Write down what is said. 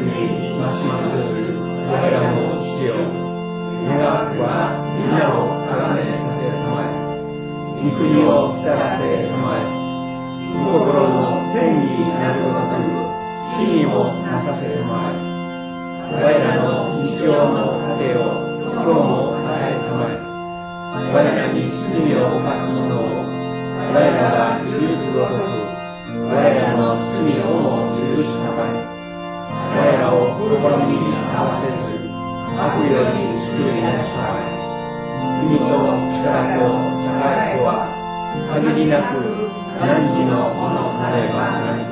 にますます我らの父よ、願わくは皆を崇めさせたまえ、御国を来たらせたまえ、御心の天になるごとく地にもなさせたまえ。我らの日常の糧を今日も与えたまえ。我らに罪を犯す者を我らが許すごとく我らの罪をも許したまえ。我らを試みに合わせず悪より救い出しまえ。国と力と栄とは限りなく汝のものなればなり。